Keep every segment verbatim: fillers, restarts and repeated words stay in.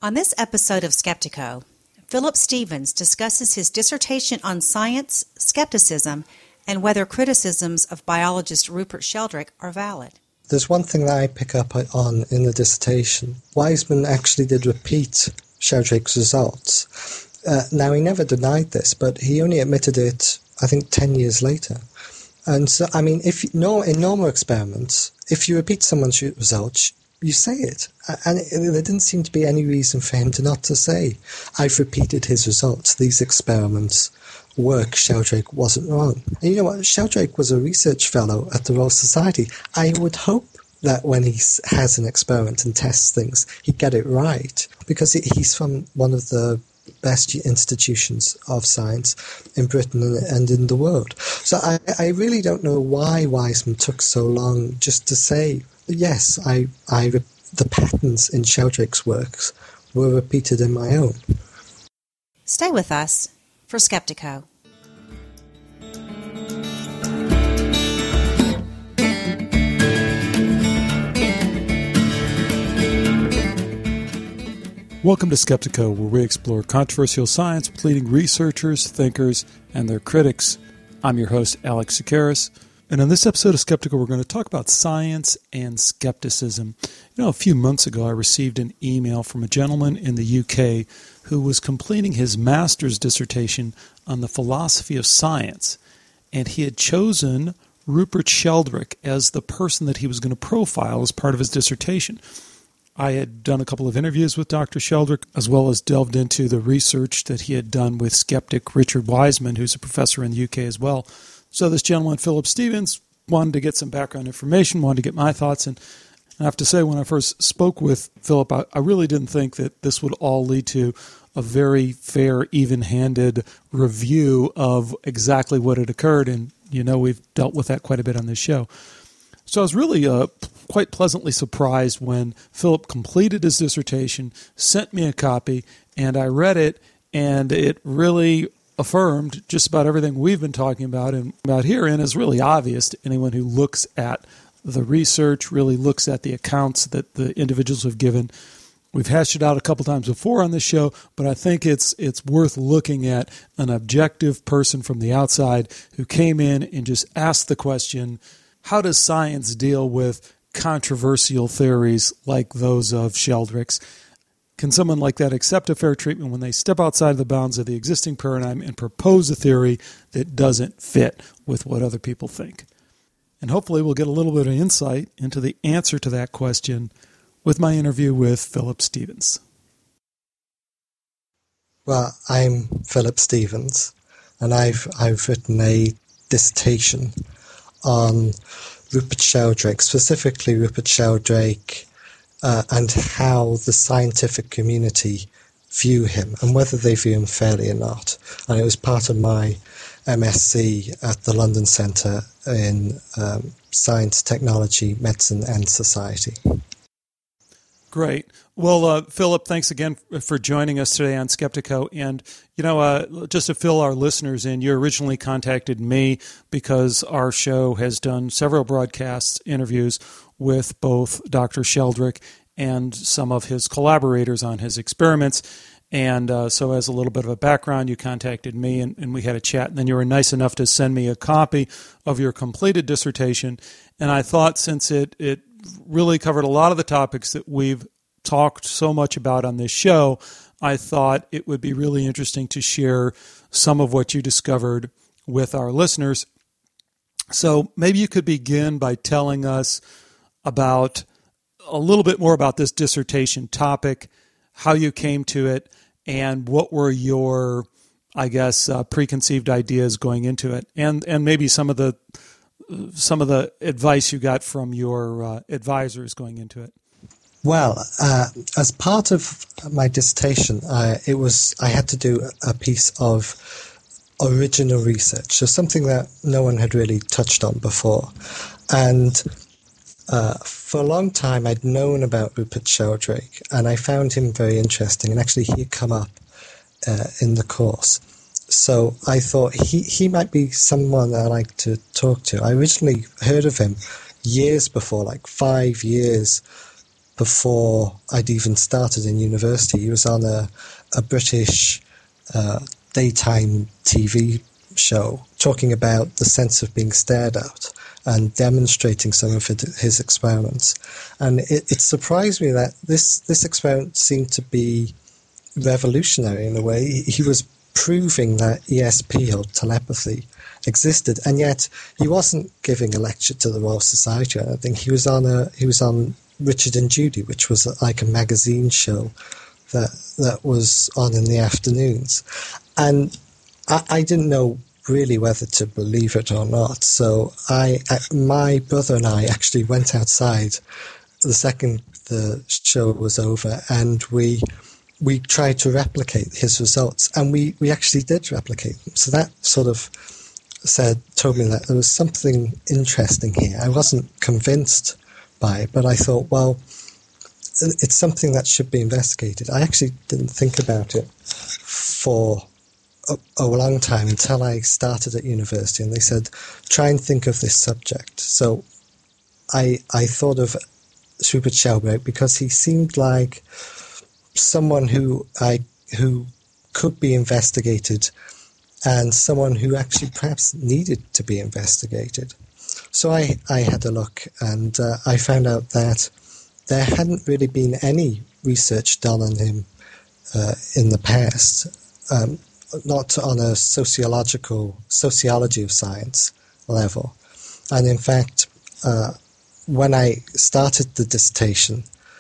On this episode of Skeptiko, Philip Stevens discusses his dissertation on science, skepticism, and whether criticisms of biologist Rupert Sheldrake are valid. There's one thing that I pick up on in the dissertation. Wiseman actually did repeat Sheldrake's results. Uh, now, he never denied this, but he only admitted it, I think, ten years later. And so, I mean, if no, in normal experiments, if you repeat someone's results, you say it. And it, there didn't seem to be any reason for him to not to say, I've repeated his results. These experiments work. Sheldrake wasn't wrong. And you know what? Sheldrake was a research fellow at the Royal Society. I would hope that when he has an experiment and tests things, he'd get it right, because he's from one of the best institutions of science in Britain and in the world. So I, I really don't know why Wiseman took so long just to say, yes, I, I, the patterns in Sheldrake's works were repeated in my own. Stay with us for Skeptiko. Welcome to Skeptiko, where we explore controversial science with leading researchers, thinkers, and their critics. I'm your host, Alex Tsakiris, and in this episode of Skeptiko, we're going to talk about science and skepticism. You know, a few months ago, I received an email from a gentleman in the U K who was completing his master's dissertation on the philosophy of science, and he had chosen Rupert Sheldrake as the person that he was going to profile as part of his dissertation. I had done a couple of interviews with Doctor Sheldrake, as well as delved into the research that he had done with skeptic Richard Wiseman, who's a professor in the U K as well. So this gentleman, Philip Stevens, wanted to get some background information, wanted to get my thoughts. And I have to say, when I first spoke with Philip, I, I really didn't think that this would all lead to a very fair, even-handed review of exactly what had occurred. And, you know, we've dealt with that quite a bit on this show. So I was really uh, quite pleasantly surprised when Philip completed his dissertation, sent me a copy, and I read it, and it really affirmed just about everything we've been talking about and about here, and is really obvious to anyone who looks at the research, really looks at the accounts that the individuals have given. We've hashed it out a couple times before on this show, but I think it's it's worth looking at an objective person from the outside who came in and just asked the question, how does science deal with controversial theories like those of Sheldrake's? Can someone like that accept a fair treatment when they step outside the bounds of the existing paradigm and propose a theory that doesn't fit with what other people think? And hopefully we'll get a little bit of insight into the answer to that question with my interview with Philip Stevens. Well, I'm Philip Stevens, and I've I've written a dissertation on Rupert Sheldrake, specifically Rupert Sheldrake, uh, and how the scientific community view him and whether they view him fairly or not. And it was part of my M S c at the London Centre in um, Science, Technology, Medicine and Society. Great. Well, uh, Philip, thanks again for joining us today on Skeptiko. And, you know, uh, just to fill our listeners in, you originally contacted me because our show has done several broadcasts, interviews with both Doctor Sheldrake and some of his collaborators on his experiments. And uh, so as a little bit of a background, you contacted me and, and we had a chat. And then you were nice enough to send me a copy of your completed dissertation. And I thought since it, it really covered a lot of the topics that we've talked so much about on this show, I thought it would be really interesting to share some of what you discovered with our listeners. So maybe you could begin by telling us about a little bit more about this dissertation topic, how you came to it, and what were your, I guess, uh, preconceived ideas going into it, and and maybe some of the some of the advice you got from your uh, advisors going into it. Well, uh, as part of my dissertation, uh, it was I had to do a piece of original research, so something that no one had really touched on before. And uh, for a long time, I'd known about Rupert Sheldrake, and I found him very interesting. And actually, he had come up uh, in the course. So I thought he, he might be someone I'd like to talk to. I originally heard of him years before, like five years before I'd even started in university. He was on a, a British uh, daytime T V show talking about the sense of being stared at and demonstrating some of his experiments. And it, it surprised me that this, this experiment seemed to be revolutionary in a way. He was proving that E S P, or telepathy, existed, and yet he wasn't giving a lecture to the Royal Society. I think he was on a he was on Richard and Judy, which was like a magazine show that that was on in the afternoons, and I, I didn't know really whether to believe it or not. So I, I, my brother and I actually went outside the second the show was over, and we we tried to replicate his results, and we, we actually did replicate them. So that sort of said told me that there was something interesting here. I wasn't convinced by it, but I thought, well, it's something that should be investigated. I actually didn't think about it for a, a long time until I started at university, and they said, try and think of this subject. So I I thought of Rupert Sheldrake because he seemed like someone who I who could be investigated, and someone who actually perhaps needed to be investigated. So I, I had a look, and uh, I found out that there hadn't really been any research done on him uh, in the past, um, not on a sociological, sociology of science level. And in fact, uh, when I started the dissertation,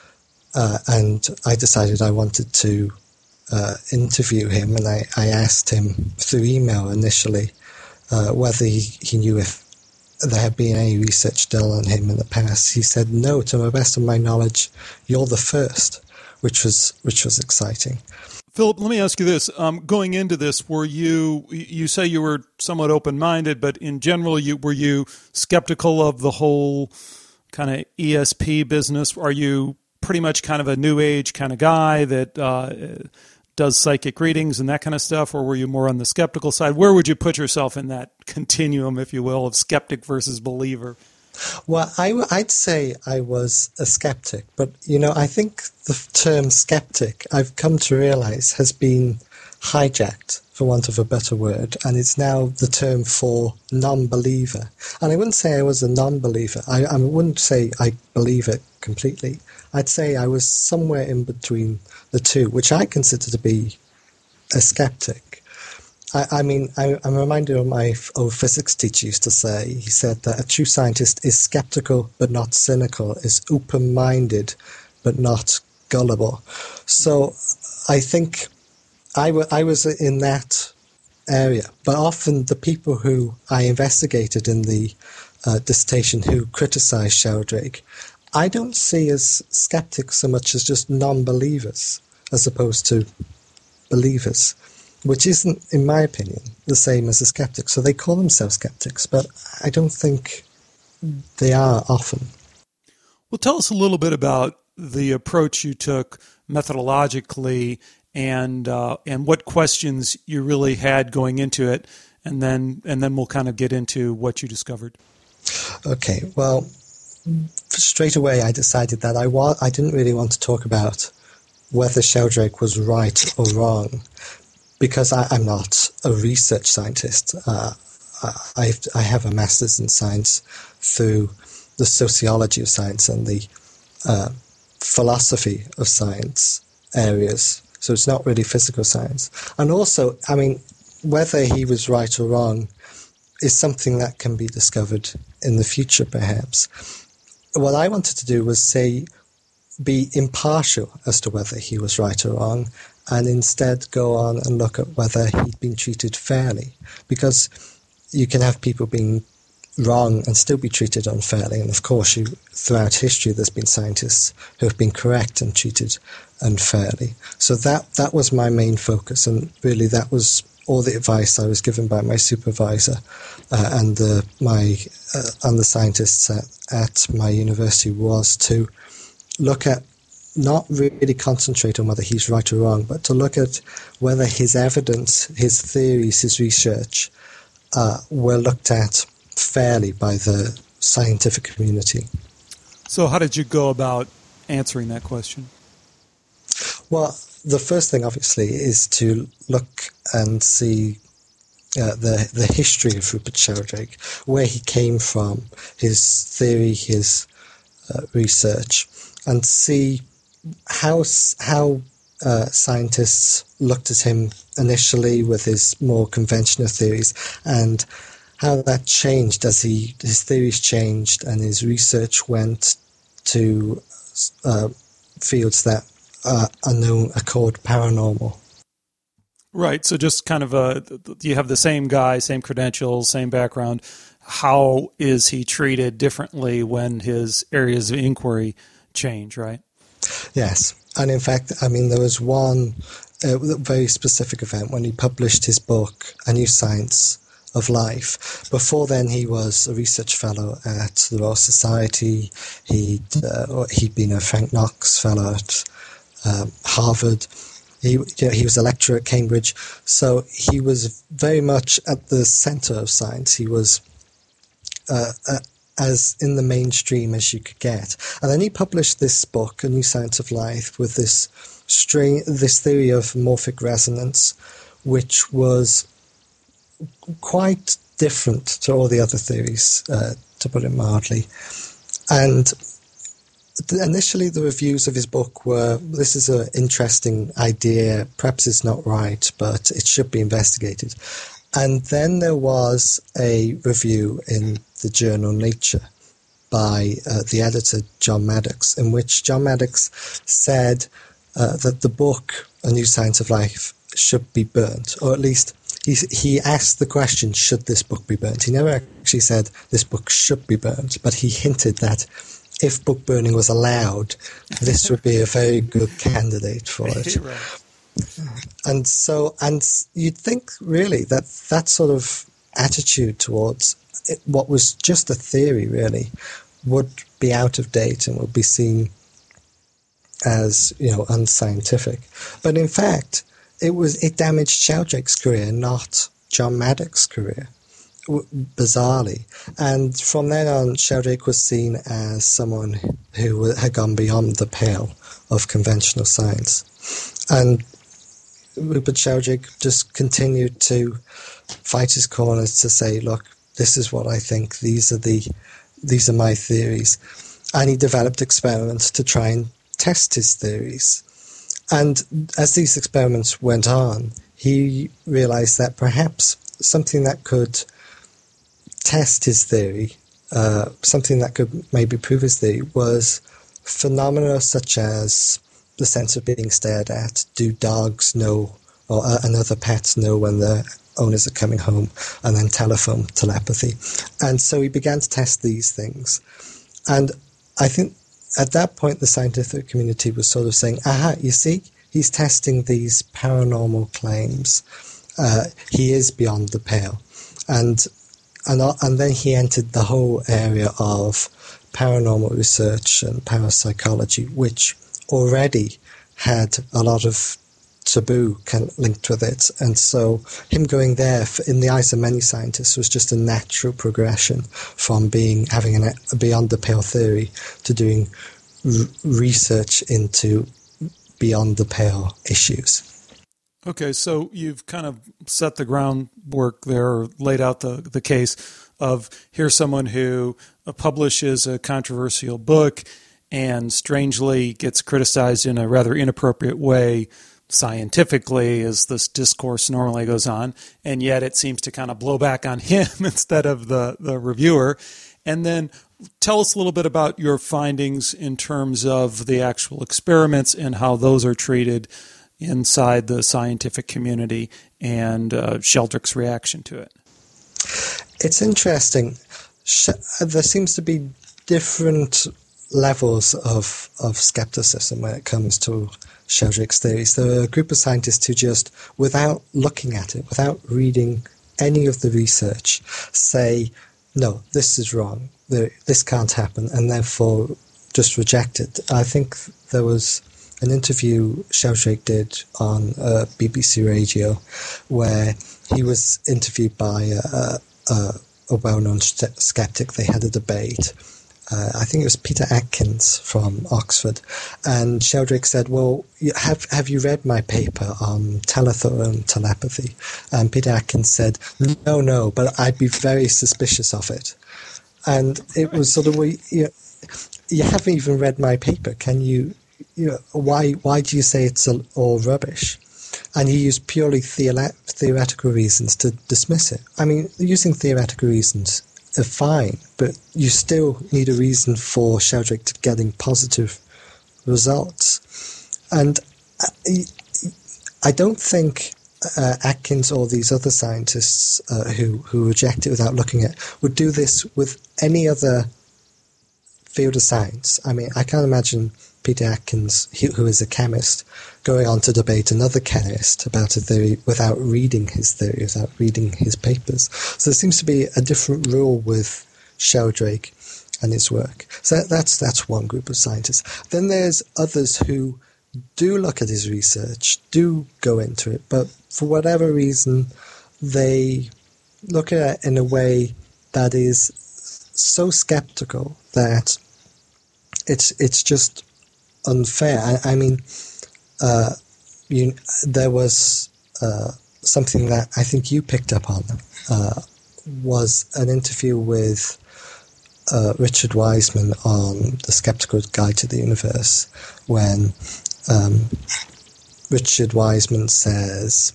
uh, and I decided I wanted to uh, interview him, and I, I asked him through email initially uh, whether he, he knew if there had been any research done on him in the past. He said, no, to the best of my knowledge, you're the first, which was which was exciting. Philip, let me ask you this. Um, going into this, were you, you say you were somewhat open-minded, but in general, you were you skeptical of the whole kind of E S P business? Are you pretty much kind of a new age kind of guy that uh, does psychic readings and that kind of stuff, or were you more on the skeptical side? Where would you put yourself in that continuum, if you will, of skeptic versus believer? Well, I, I'd say I was a skeptic, but, you know, I think the term skeptic, I've come to realize, has been hijacked, for want of a better word, and it's now the term for non-believer. And I wouldn't say I was a non-believer. I, I wouldn't say I believe it completely. I'd say I was somewhere in between the two, which I consider to be a skeptic. I, I mean, I, I'm reminded of my old physics teacher used to say, he said that a true scientist is skeptical but not cynical, is open-minded but not gullible. So I think I, w- I was in that area, but often the people who I investigated in the uh, dissertation who criticized Sheldrake, I don't see as skeptics so much as just non-believers as opposed to believers, which isn't, in my opinion, the same as a skeptic. So they call themselves skeptics, but I don't think they are often. Well, tell us a little bit about the approach you took methodologically and uh, and what questions you really had going into it, and then and then we'll kind of get into what you discovered. Okay, well, straight away I decided that I wa- I didn't really want to talk about whether Sheldrake was right or wrong, because I, I'm not a research scientist. Uh, I, I have a master's in science through the sociology of science and the uh, philosophy of science areas. So it's not really physical science. And also, I mean, whether he was right or wrong is something that can be discovered in the future, perhaps. What I wanted to do was say, be impartial as to whether he was right or wrong, and instead go on and look at whether he'd been treated fairly. Because you can have people being wrong and still be treated unfairly. And of course, you, throughout history, there's been scientists who have been correct and treated unfairly. So that, that was my main focus, and really that was all the advice I was given by my supervisor uh, and the, my uh, and the scientists at, at my university, was to look at, not really concentrate on whether he's right or wrong, but to look at whether his evidence, his theories, his research uh, were looked at fairly by the scientific community. So how did you go about answering that question? Well, the first thing, obviously, is to look and see uh, the the history of Rupert Sheldrake, where he came from, his theory, his uh, research, and see how how uh, scientists looked at him initially with his more conventional theories, and how that changed as he his theories changed and his research went to uh, fields that uh, are known are called paranormal. Right. So just kind of a, you have the same guy, same credentials, same background. How is he treated differently when his areas of inquiry change, right? Yes. And in fact, I mean, there was one uh, very specific event when he published his book, A New Science of Life. Before then, he was a research fellow at the Royal Society. He'd, uh, he'd been a Frank Knox fellow at um, Harvard. He, you know, he was a lecturer at Cambridge, so he was very much at the centre of science. He was uh, uh, as in the mainstream as you could get. And then he published this book, A New Science of Life, with this string, this theory of morphic resonance, which was quite different to all the other theories, uh, to put it mildly. And initially, the reviews of his book were, this is an interesting idea, perhaps it's not right, but it should be investigated. And then there was a review in the journal Nature by uh, the editor, John Maddox, in which John Maddox said uh, that the book, A New Science of Life, should be burnt, or at least he, he asked the question, should this book be burnt? He never actually said this book should be burnt, but he hinted that if book burning was allowed, this would be a very good candidate for it. Right. And so, and you'd think really that that sort of attitude towards it, what was just a theory really, would be out of date and would be seen as, you know, unscientific. But in fact, it was it damaged Sheldrake's career, not John Maddox's career, bizarrely. And from then on, Sheldrake was seen as someone who had gone beyond the pale of conventional science. And Rupert Sheldrake just continued to fight his corners to say, look, this is what I think, these are the these are my theories. And he developed experiments to try and test his theories. And as these experiments went on, he realized that perhaps something that could test his theory, uh, something that could maybe prove his theory, was phenomena such as the sense of being stared at. Do dogs know, or uh, and other pets know when their owners are coming home, and then telephone telepathy. And so he began to test these things. And I think at that point the scientific community was sort of saying, aha, you see, he's testing these paranormal claims. Uh, he is beyond the pale. And And, and then he entered the whole area of paranormal research and parapsychology, which already had a lot of taboo linked with it. And so him going there, in the eyes of many scientists, was just a natural progression from being having an, a beyond the pale theory to doing r- research into beyond the pale issues. Okay, so you've kind of set the groundwork there, or laid out the, the case of here's someone who publishes a controversial book and strangely gets criticized in a rather inappropriate way scientifically as this discourse normally goes on, and yet it seems to kind of blow back on him instead of the, the reviewer. And then tell us a little bit about your findings in terms of the actual experiments and how those are treated inside the scientific community, and uh, Sheldrake's reaction to it. It's interesting. There seems to be different levels of, of skepticism when it comes to Sheldrake's theories. There are a group of scientists who just, without looking at it, without reading any of the research, say, no, this is wrong, this can't happen, and therefore just reject it. I think there was an interview Sheldrake did on uh, B B C Radio where he was interviewed by a, a, a well-known skeptic. They had a debate, uh, I think it was Peter Atkins from Oxford, and Sheldrake said, well, have, have you read my paper on teletherone telepathy? And Peter Atkins said, no, no, but I'd be very suspicious of it. And it was sort of, you know, you haven't even read my paper. Can you, you know, why why do you say it's all rubbish? And he used purely theole- theoretical reasons to dismiss it. I mean, using theoretical reasons are fine, but you still need a reason for Sheldrake to getting positive results. And I don't think uh, Atkins or these other scientists uh, who, who reject it without looking at it would do this with any other field of science. I mean, I can't imagine Peter Atkins, who is a chemist, going on to debate another chemist about a theory without reading his theory, without reading his papers. So there seems to be a different rule with Sheldrake and his work. So that's that's one group of scientists. Then there's others who do look at his research, do go into it, but for whatever reason, they look at it in a way that is so skeptical that it's it's just unfair. I, I mean, uh, you, there was uh, something that I think you picked up on, uh, was an interview with uh, Richard Wiseman on The Skeptical Guide to the Universe, when um, Richard Wiseman says,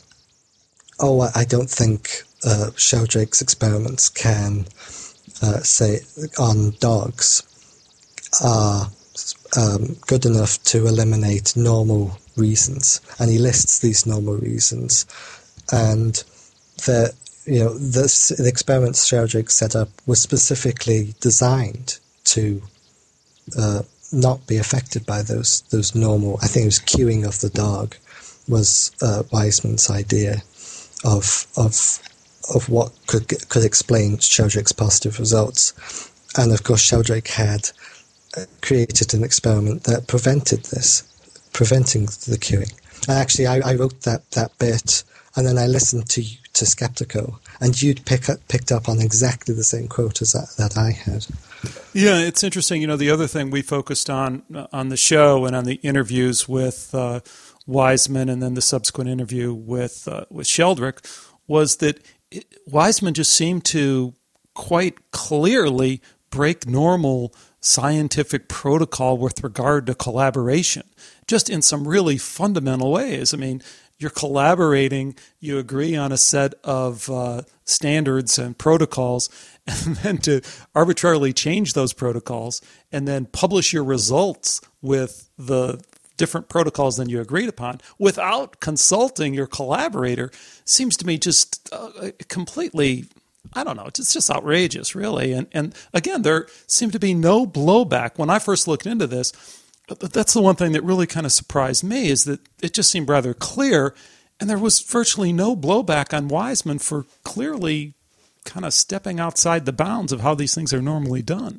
oh, I don't think uh, Sheldrake's experiments can, uh, say, on dogs are um, good enough to eliminate normal reasons. And he lists these normal reasons. And the, you know, the, the experiments Sheldrake set up was specifically designed to uh, not be affected by those those normal, I think it was cueing of the dog was uh, Wiseman's idea of of of what could could explain Sheldrake's positive results. And of course Sheldrake had created an experiment that prevented this, preventing the cueing. And actually I, I wrote that, that bit, and then I listened to to Skeptico, and you'd pick up, picked up on exactly the same quote as that, that I had. Yeah, it's interesting. You know, the other thing we focused on on the show and on the interviews with uh, Wiseman, and then the subsequent interview with uh, with Sheldrake, was that it, Wiseman just seemed to quite clearly break normal scientific protocol with regard to collaboration, just in some really fundamental ways. I mean, you're collaborating, you agree on a set of uh, standards and protocols, and then to arbitrarily change those protocols and then publish your results with the different protocols than you agreed upon without consulting your collaborator seems to me just uh, completely, I don't know, it's just outrageous, really. And, and again, there seemed to be no blowback. When I first looked into this, that's the one thing that really kind of surprised me, is that it just seemed rather clear, and there was virtually no blowback on Wiseman for clearly kind of stepping outside the bounds of how these things are normally done.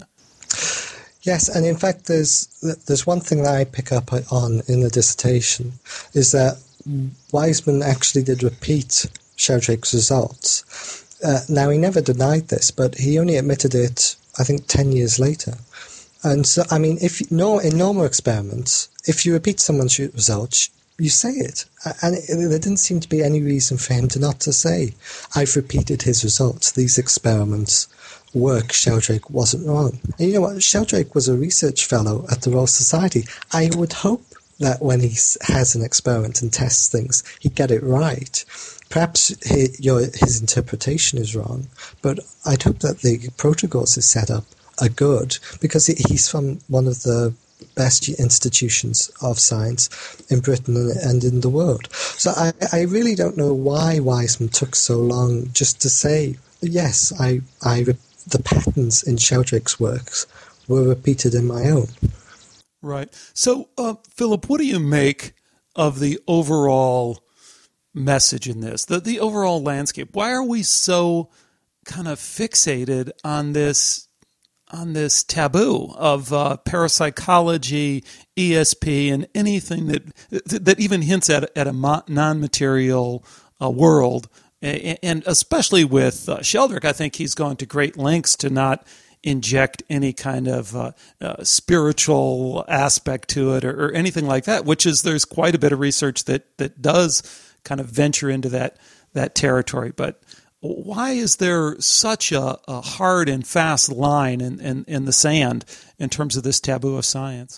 Yes, and in fact, there's there's one thing that I pick up on in the dissertation, is that Wiseman actually did repeat Sheldrake's results. Uh, now, he never denied this, but he only admitted it, I think, ten years later. And so, I mean, if no, in normal experiments, if you repeat someone's results, you say it. And it, there didn't seem to be any reason for him to not to say, I've repeated his results. These experiments work. Sheldrake wasn't wrong. And you know what? Sheldrake was a research fellow at the Royal Society. I would hope that when he has an experiment and tests things, he'd get it right. Perhaps his, your, his interpretation is wrong, but I'd hope that the protocols he set up are good, because he's from one of the best institutions of science in Britain and in the world. So I, I really don't know why Wiseman took so long just to say, yes, I, I, the patterns in Sheldrake's works were repeated in my own. Right. So, uh, Philip, what do you make of the overall message in this, the, the overall landscape? Why are we so kind of fixated on this on this taboo of uh, parapsychology, E S P, and anything that that even hints at at a non-material uh, world, and especially with uh, Sheldrake, I think he's gone to great lengths to not inject any kind of uh, uh, spiritual aspect to it or, or anything like that, which is there's quite a bit of research that, that does kind of venture into that that territory. But why is there such a, a hard and fast line in, in, in the sand in terms of this taboo of science?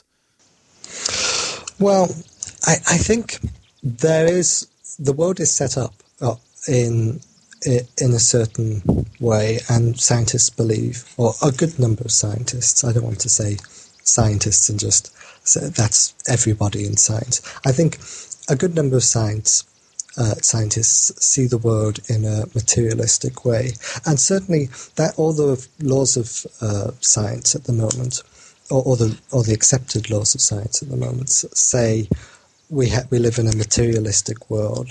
Well, I, I think there is, the world is set up uh, in in a certain way, and scientists believe, or a good number of scientists, I don't want to say scientists and just say that's everybody in science. I think a good number of science uh, scientists see the world in a materialistic way, and certainly that all the laws of uh, science at the moment, or, or the or the accepted laws of science at the moment, say we ha- we live in a materialistic world.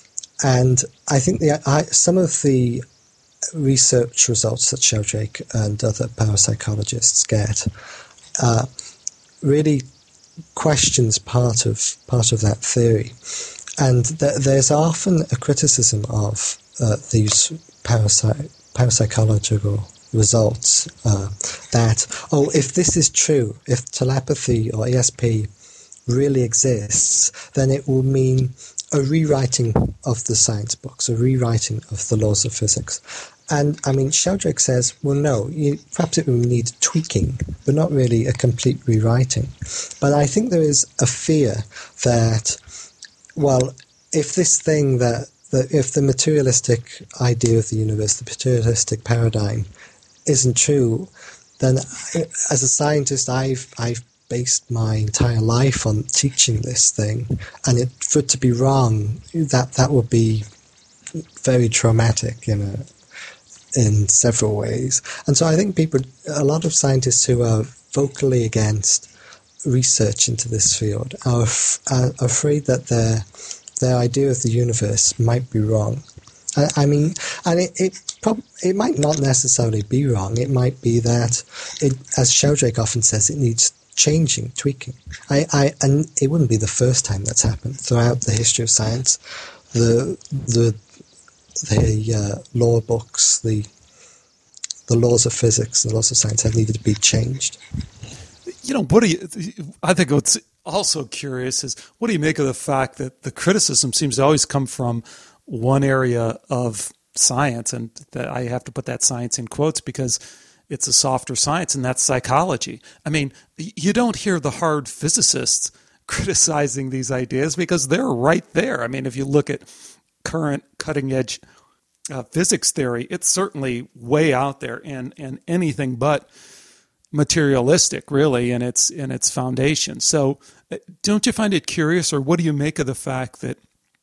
And I think the, I, some of the research results that Sheldrake and other parapsychologists get uh, really questions part of part of that theory. And th- there's often a criticism of uh, these parapsy- parapsychological results uh, that, oh, if this is true, if telepathy or E S P really exists, then it will mean a rewriting of the science books, a rewriting of the laws of physics. And, I mean, Sheldrake says, well, no, you, perhaps it will need tweaking, but not really a complete rewriting. But I think there is a fear that, well, if this thing that, that if the materialistic idea of the universe, the materialistic paradigm, isn't true, then as a scientist, I've I've based my entire life on teaching this thing, and it, for it to be wrong, that that would be very traumatic in a, in several ways. And so I think people, a lot of scientists who are vocally against research into this field are, af- are afraid that their their idea of the universe might be wrong. I, I mean, and it it, prob- it might not necessarily be wrong. It might be that, it, as Sheldrake often says, it needs changing, tweaking. I, I, and it wouldn't be the first time that's happened. Throughout the history of science, the the the uh, law books, the the laws of physics, the laws of science have needed to be changed. You know, what do you? I think what's also curious is, what do you make of the fact that the criticism seems to always come from one area of science, and that I have to put that science in quotes because it's a softer science, and that's psychology. I mean, you don't hear the hard physicists criticizing these ideas because they're right there. I mean, if you look at current cutting-edge uh, physics theory, it's certainly way out there and, and anything but materialistic, really, in its in its foundation. So don't you find it curious, or what do you make of the fact that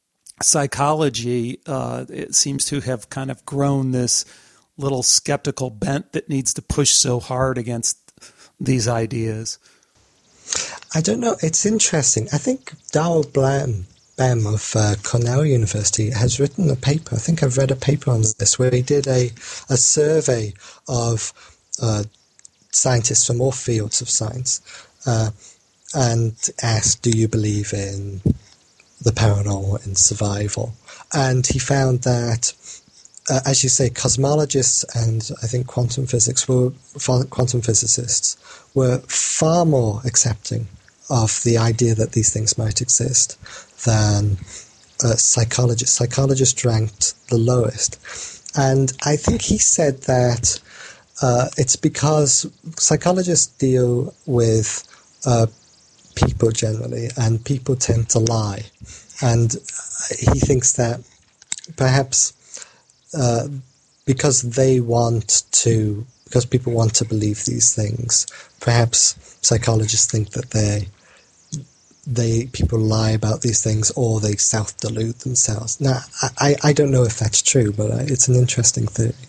psychology uh, it seems to have kind of grown this little skeptical bent that needs to push so hard against these ideas? I don't know. It's interesting. I think Darrell Bem, Bem of uh, Cornell University has written a paper. I think I've read a paper on this where he did a, a survey of uh, scientists from all fields of science uh, and asked, do you believe in the paranormal and survival? And he found that Uh, as you say, cosmologists and I think quantum physics were quantum physicists were far more accepting of the idea that these things might exist than uh, psychologists. Psychologists ranked the lowest, and I think he said that uh, it's because psychologists deal with uh, people generally, and people tend to lie, and he thinks that perhaps Uh, because they want to, because people want to believe these things, perhaps psychologists think that they, they people lie about these things, or they self-delude themselves. Now, I, I don't know if that's true, but it's an interesting theory.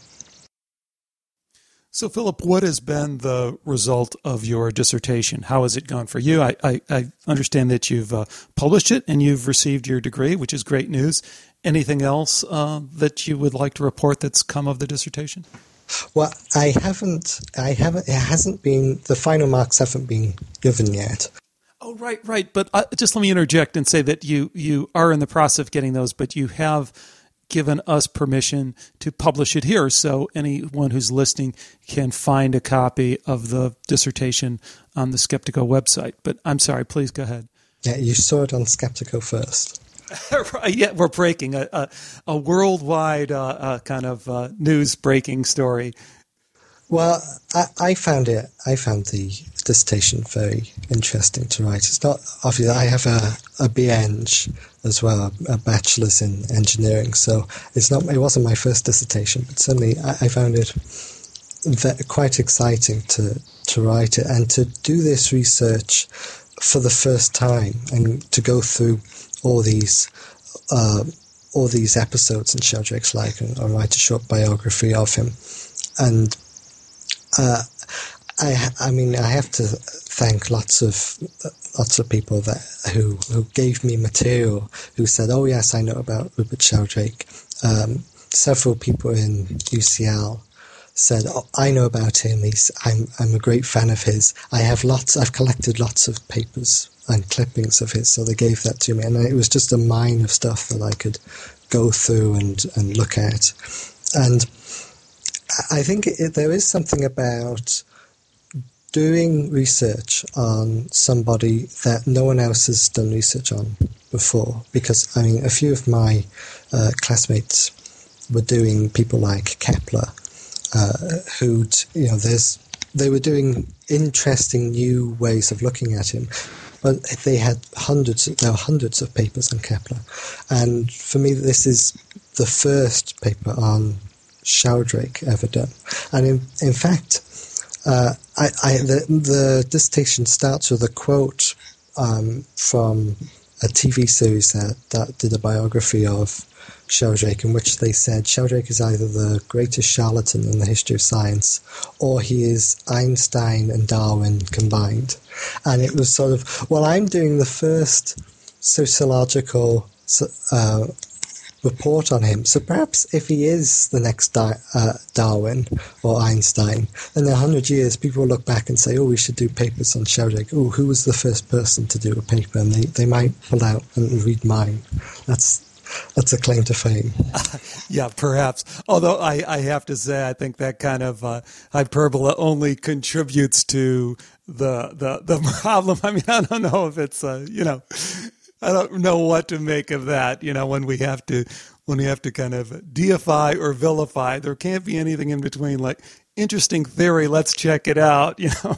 So, Philip, what has been the result of your dissertation? How has it gone for you? I, I, I understand that you've uh, published it and you've received your degree, which is great news. Anything else uh, that you would like to report that's come of the dissertation? Well, I haven't, I haven't, it hasn't been, the final marks haven't been given yet. Oh, right, right. But uh, just let me interject and say that you, you are in the process of getting those, but you have given us permission to publish it here, so anyone who's listening can find a copy of the dissertation on the Skeptico website. But I'm sorry, please go ahead. Yeah, you saw it on Skeptico first. Right, yeah, we're breaking a, a, a worldwide uh, uh, kind of uh, news breaking story. Well, I, I found it. I found the dissertation very interesting to write. It's not obviously. I have a, a B Eng as well, a bachelor's in engineering. So it's not. It wasn't my first dissertation, but certainly I, I found it ve- quite exciting to to write it and to do this research for the first time and to go through all these uh, all these episodes in Sheldrake's life and, and write a short biography of him. And uh, I, I mean, I have to thank lots of lots of people that who who gave me material, who said, "Oh yes, I know about Rupert Sheldrake." Um, several people in U C L said, "Oh, I know about him. He's I'm I'm a great fan of his. I have lots. I've collected lots of papers and clippings of his." So they gave that to me, and it was just a mine of stuff that I could go through and and look at. And I think it, there is something about doing research on somebody that no one else has done research on before. Because, I mean, a few of my uh, classmates were doing people like Kepler, uh, who'd, you know, there's, they were doing interesting new ways of looking at him. But they had hundreds, there were hundreds of papers on Kepler. And for me, this is the first paper on Sheldrake ever done. And in, in fact, uh, I, I, the, the dissertation starts with a quote um, from a T V series that, that did a biography of Sheldrake, in which they said Sheldrake is either the greatest charlatan in the history of science, or he is Einstein and Darwin combined. And it was sort of, well, I'm doing the first sociological uh, report on him, so perhaps if he is the next Di- uh, Darwin or Einstein, then in a hundred years people will look back and say, oh, we should do papers on Sheldrake. Oh, who was the first person to do a paper? And they, they might pull out and read mine. That's That's a claim to fame. Uh, yeah, perhaps. Although I, I have to say, I think that kind of uh, hyperbole only contributes to the, the the problem. I mean, I don't know if it's, uh, you know, I don't know what to make of that. You know, when we have to when we have to kind of deify or vilify, there can't be anything in between. Like, interesting theory, let's check it out. You know.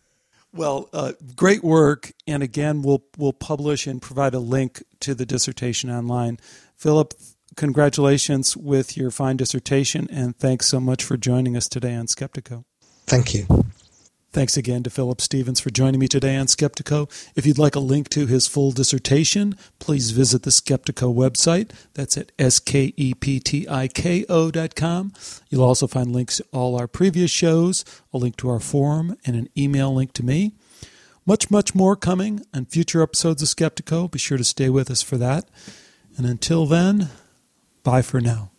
Well, uh, great work, and again, we'll we'll publish and provide a link to the dissertation online. Philip, congratulations with your fine dissertation, and thanks so much for joining us today on Skeptico. Thank you. Thanks again to Philip Stevens for joining me today on Skeptico. If you'd like a link to his full dissertation, please visit the Skeptico website. That's at S K E P T I K O dot com. You'll also find links to all our previous shows, a link to our forum, and an email link to me. Much, much more coming on future episodes of Skeptico. Be sure to stay with us for that. And until then, bye for now.